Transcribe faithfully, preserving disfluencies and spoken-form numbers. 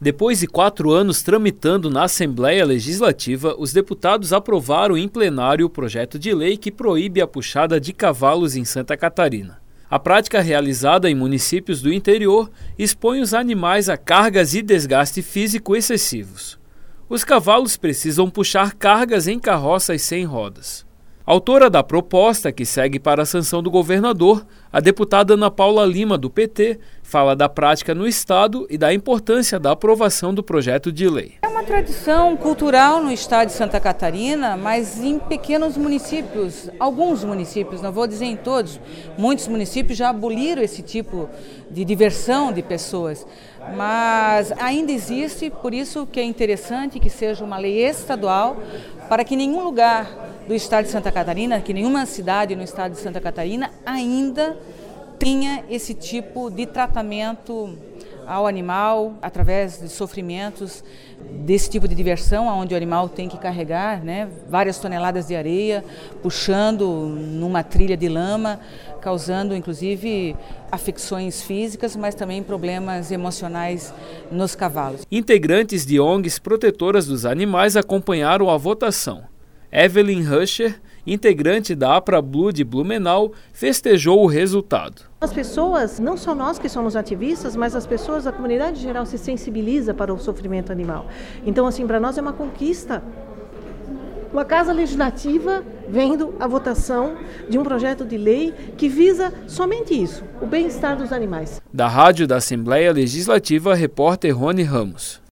Depois de quatro anos tramitando na Assembleia Legislativa, os deputados aprovaram em plenário o projeto de lei que proíbe a puxada de cavalos em Santa Catarina. A prática realizada em municípios do interior expõe os animais a cargas e desgaste físico excessivos. Os cavalos precisam puxar cargas em carroças sem rodas. Autora da proposta, que segue para a sanção do governador, a deputada Ana Paula Lima, do P T, fala da prática no estado e da importância da aprovação do projeto de lei. É uma tradição cultural no estado de Santa Catarina, mas em pequenos municípios, alguns municípios, não vou dizer em todos, muitos municípios já aboliram esse tipo de diversão de pessoas, mas ainda existe, por isso que é interessante que seja uma lei estadual, para que nenhum lugar do estado de Santa Catarina, que nenhuma cidade no estado de Santa Catarina ainda tenha esse tipo de tratamento ao animal, através de sofrimentos, desse tipo de diversão, onde o animal tem que carregar, né, várias toneladas de areia, puxando numa trilha de lama, causando inclusive afecções físicas, mas também problemas emocionais nos cavalos. Integrantes de O N Gs protetoras dos animais acompanharam a votação. Evelyn Ruscher, integrante da APRA Blue de Blumenau, festejou o resultado. As pessoas, não só nós que somos ativistas, mas as pessoas, a comunidade em geral se sensibiliza para o sofrimento animal. Então, assim, para nós é uma conquista. Uma casa legislativa vendo a votação de um projeto de lei que visa somente isso, o bem-estar dos animais. Da Rádio da Assembleia Legislativa, repórter Rony Ramos.